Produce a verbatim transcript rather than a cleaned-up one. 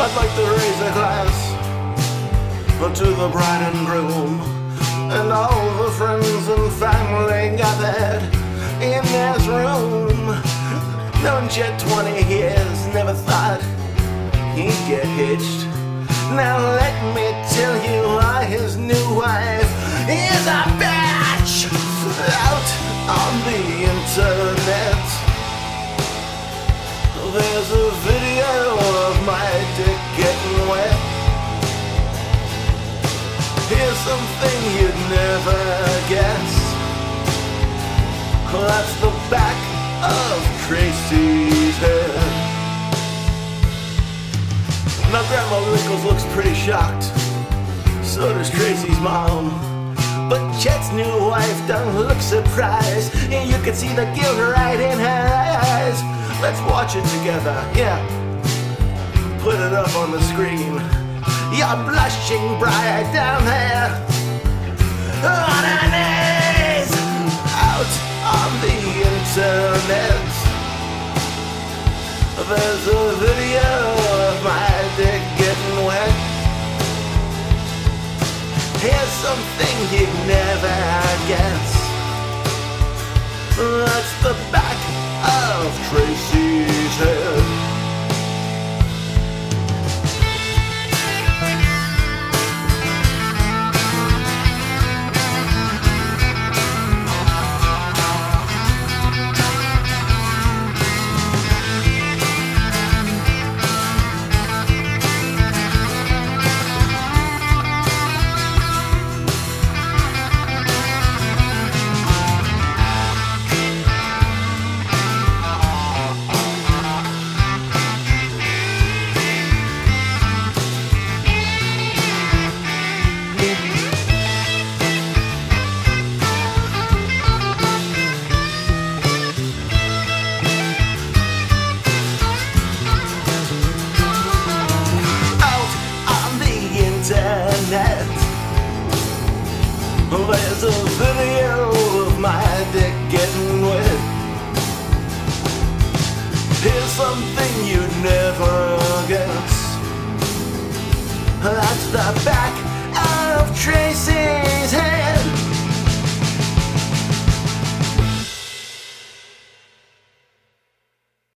I'd like to raise a glass to the bride and groom and all the friends and family gathered in this room. Known Chet twenty years, never thought he'd get hitched. Now let me tell you why his new wife is a bitch. Out on the internet, there's a video of my dick getting wet. Here's something you'd never guess. That's the back of Tracy's head. Now Grandma Winkles looks pretty shocked, so does Tracy's mom. But Chet's new wife don't look surprised, and you can see the guilt right in her eyes. Let's watch it together, yeah. Put it up on the screen. You're blushing bride down there on her knees, out on the internet. There's a video of my dick getting wet. Here's something you'd never guess. That's the back of Tracy's head. There's a video of my dick getting wet. Here's something you'd never guess. That's the back of Tracy.